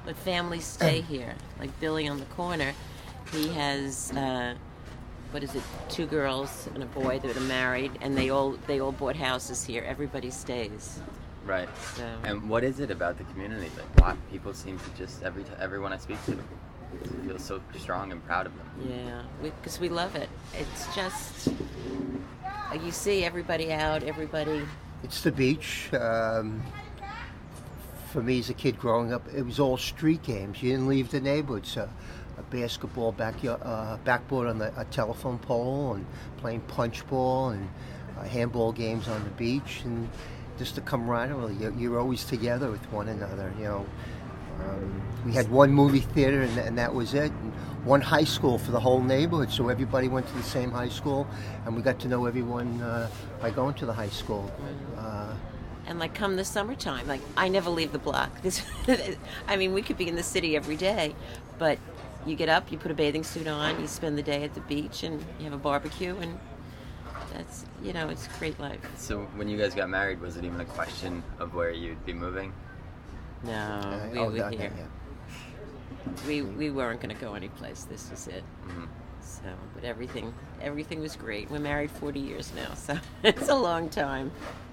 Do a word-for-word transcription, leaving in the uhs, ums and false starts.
But families stay here. Like Billy on the corner, he has uh, what is it? Two girls and a boy that are married, and they all they all bought houses here. Everybody stays. Right. So. And what is it about the community? Like, why people seem to just every t- everyone I speak to feels so strong and proud of them. Yeah, because we, we love it. It's just uh, you see everybody out, everybody. It's the beach. Um, for me as a kid growing up, it was all street games. You didn't leave the neighborhood. So a basketball backyard, uh, backboard on the, a telephone pole, and playing punch ball and uh, handball games on the beach, and just the camaraderie. You're, you're always together with one another. You know, um, we had one movie theater, and, and that was it. And one high school for the whole neighborhood, so everybody went to the same high school, and we got to know everyone uh, by going to the high school. Uh, And like come the summertime, like I never leave the block. This, I mean, we could be in the city every day, but you get up, you put a bathing suit on, you spend the day at the beach, and you have a barbecue, and that's, you know, it's a great life. So when you guys got married, was it even a question of where you'd be moving? No, uh, we oh, were that- here. yeah. We we weren't going to go anyplace. This was it. Mm-hmm. So, but everything everything was great. We're married forty years now, so it's a long time.